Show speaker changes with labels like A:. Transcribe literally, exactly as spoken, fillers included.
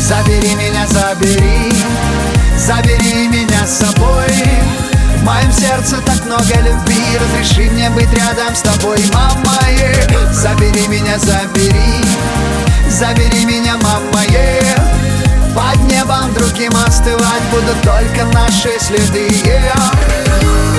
A: Забери меня, забери, забери меня с собой. В моем сердце так много любви, разреши мне быть рядом с тобой, мама, yeah. Забери меня, забери, забери меня, мама, yeah. Под небом другим остывать будут только наши следы, yeah.